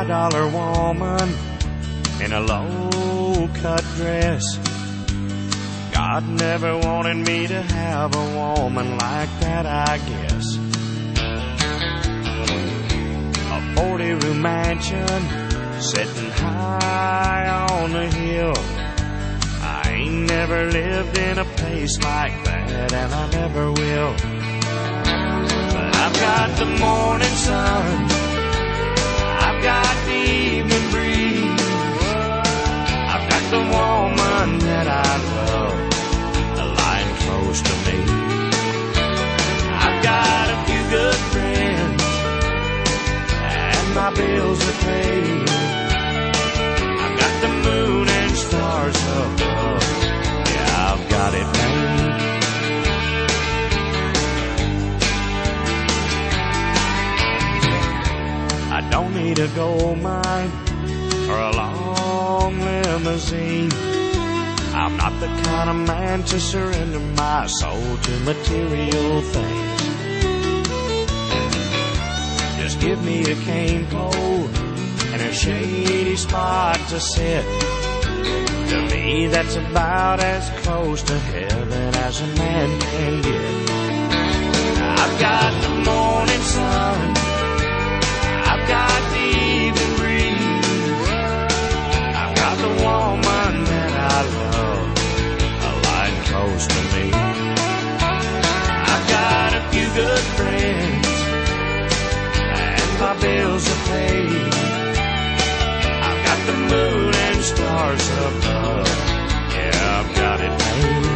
$5 woman in a low-cut dress. God never wanted me to have a woman like that, I guess. A 40-room mansion sitting high on the hill. I ain't never lived in a place like that, and I never will. But I've got the morning sun, I've got the evening breeze, I've got the woman that I love lying close to me. I've got a few good friends, and my bills are paid. I've got the moon and stars above, yeah, I've got it made. I don't need a gold mine or a long limousine. I'm not the kind of man to surrender my soul to material things. Just give me a cane pole and a shady spot to sit. To me, that's about as close to heaven as a man can get. I've got the morning sun, I've got the evening breeze, I've got the woman that I love lying close to me. I've got a few good friends, and my bills are paid. I've got the moon and stars above, yeah, I've got it made.